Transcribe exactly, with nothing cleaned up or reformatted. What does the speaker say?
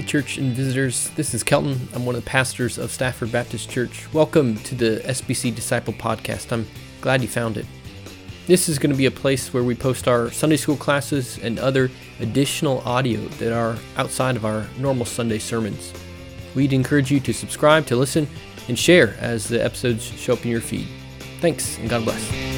Church and visitors. This is Kelton. I'm one of the pastors of Stafford Baptist Church. Welcome to the S B C Disciple Podcast. I'm glad you found it. This is going to be a place where we post our Sunday school classes and other additional audio that are outside of our normal Sunday sermons. We'd encourage you to subscribe, to listen, and share as the episodes show up in your feed. Thanks, and God bless.